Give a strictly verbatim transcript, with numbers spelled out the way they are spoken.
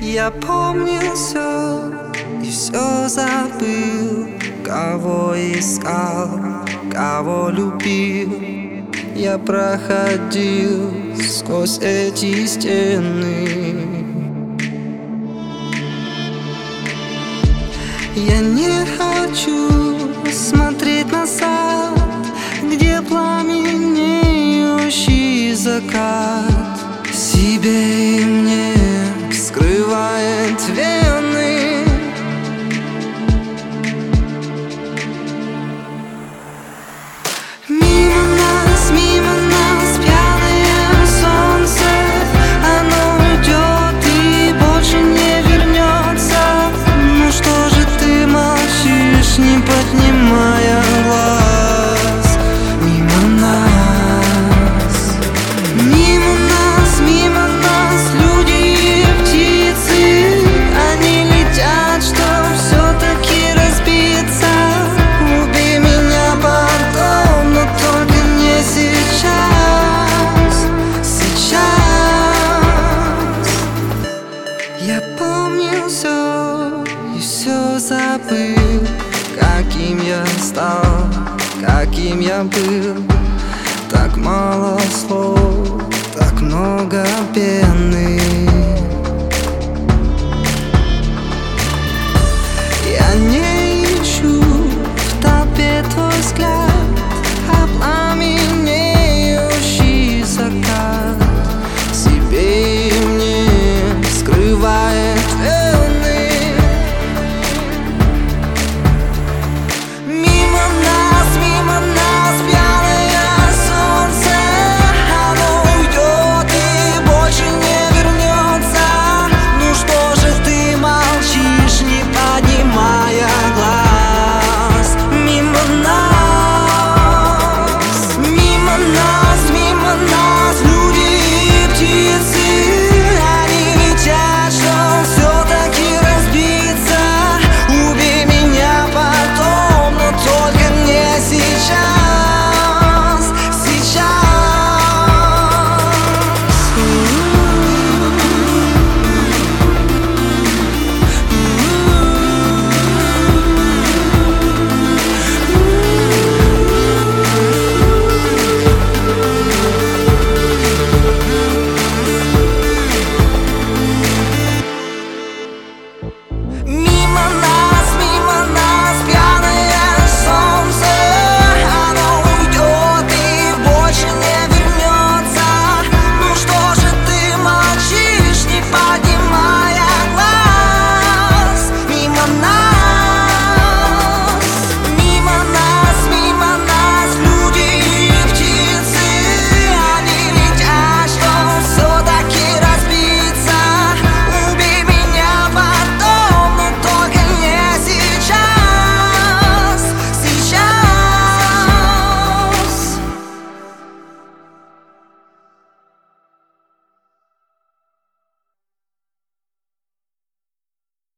Я помнил все и все забыл. Кого искал, кого любил. Я проходил сквозь эти стены. Я не хочу смотреть назад, где пламенеющий закат себе и мне вскрывает вены. Мимо нас, мимо нас пьяное солнце, оно уйдет и больше не вернется. Ну что же ты молчишь, не поднимая глаз? Мимо нас, мимо нас, мимо нас люди и птицы, они летят, чтоб все-таки разбиться. Убей меня потом, но только не сейчас. Сейчас я помнил все и все забыл. Каким я стал, каким я был. Так мало слов, так много пены.